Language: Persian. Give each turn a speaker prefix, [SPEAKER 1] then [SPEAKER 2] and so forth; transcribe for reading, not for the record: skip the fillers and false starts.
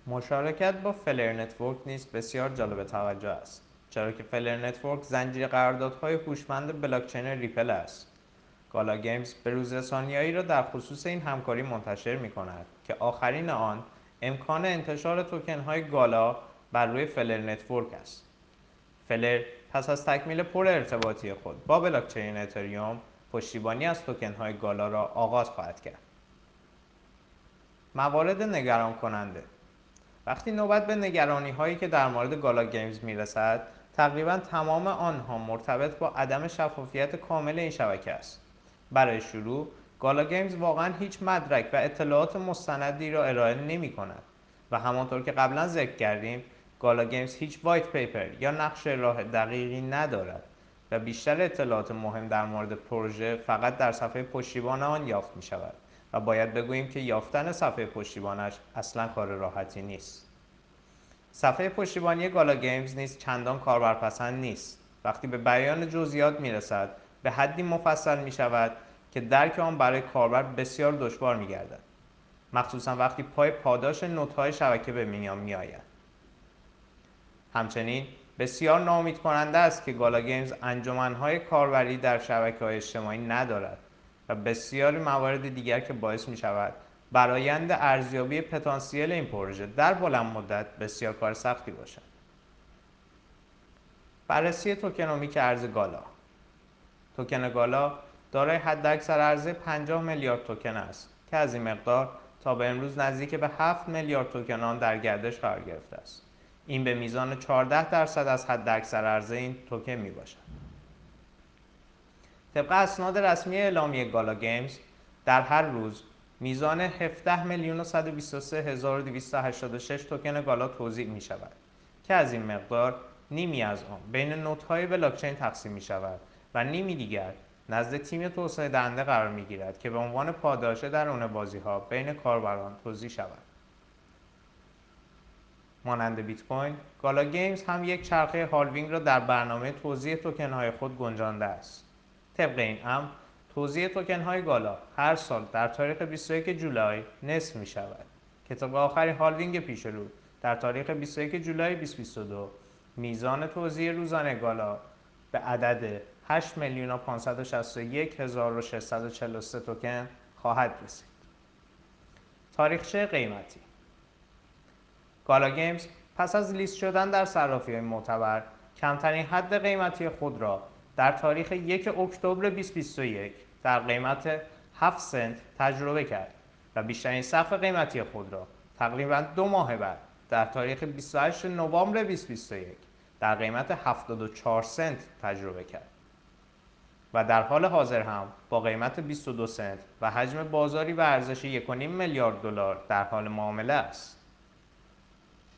[SPEAKER 1] مشارکت با فلر نتورک نیز بسیار جالب توجه است، چرا که فلر نتورک زنجیره قراردادهای هوشمند بلاکچین ریپل است. گالا گیمز بروزرسانیایی را در خصوص این همکاری منتشر می کند که آخرین آن امکان انتشار توکن‌های گالا بر روی فلر نتورک است. فلر پس از تکمیل پر ارتباطی خود با بلاکچین اتریوم، پشتیبانی از توکن‌های گالا را آغاز خواهد کرد. موارد نگران کننده: وقتی نوبت به نگرانی هایی که در مورد گالا گیمز می رسد، تقریبا تمام آنها مرتبط با عدم شفافیت کامل این شبکه است. برای شروع، گالا گیمز واقعا هیچ مدرک و اطلاعات مستندی را ارائه نمی کند و همانطور که قبلا ذکر کردیم، گالا گیمز هیچ وایت پیپر یا نقشه راه دقیقی ندارد و بیشتر اطلاعات مهم در مورد پروژه فقط در صفحه پشتیبان آن یافت می شود و باید بگوییم که یافتن صفحه پشتیبانش اصلا کار راحتی نیست. صفحه پشتیبانی گالا گیمز نیز چندان کاربرپسند نیست. وقتی به بیان جزئیات می رسد، به حدی مفصل می شود که درک آن برای کاربر بسیار دشوار می گردد، مخصوصا وقتی پای پاداش نودهای شبکه به میان می آید. همچنین بسیار ناامید کننده است که گالا گیمز انجمنهای کاربری در شبکه‌های اجتماعی ندارد و بسیاری موارد دیگر که باعث می شود برآیند ارزیابی پتانسیل این پروژه در بلند مدت بسیار کار سختی باشد. بررسی توکنومیک ارز گالا: توکن گالا دارای حداکثر عرضه 50 میلیارد توکن است که از این مقدار تا به امروز نزدیک به 7 میلیارد توکن آن در گردش قرار گرفته است. این به میزان 14% از حداکثر عرضه این توکن می باشد. طبق اسناد رسمی اعلامیه گالا گیمز، در هر روز میزان 17,123,286 توکن گالا توزیع می شود که از این مقدار نیمی از آن بین نودهای بلاکچین تقسیم می شود و نیمی دیگر نزد تیم توسعه دهنده قرار می گیرد که به عنوان پاداش درون بازی ها بین کاربران توزیع شود. مانند بیت کوین، گالا گیمز هم یک چرخه هالوینگ را در برنامه توزیع توکن‌های خود گنجانده است. طبق این امر، توزیع توکن‌های گالا هر سال در تاریخ 21 جولای نصف می شود که طبق آخرین هالوینگ پیش رو در تاریخ 21 جولای 2022 میزان توزیع روزانه گالا به عدد 8,561,643 توکن خواهد رسید. تاریخچه قیمتی: گالا گیمز پس از لیست شدن در صرافی‌های معتبر، کمترین حد قیمتی خود را در تاریخ 1 اکتبر 2021 در قیمت 7 سنت تجربه کرد و بیشترین سقف قیمتی خود را تقریباً 2 ماه بعد در تاریخ 28 نوامبر 2021 در قیمت 74 سنت تجربه کرد و در حال حاضر هم با قیمت 22 سنت و حجم بازاری به ارزش 1.5 میلیارد دلار در حال معامله است.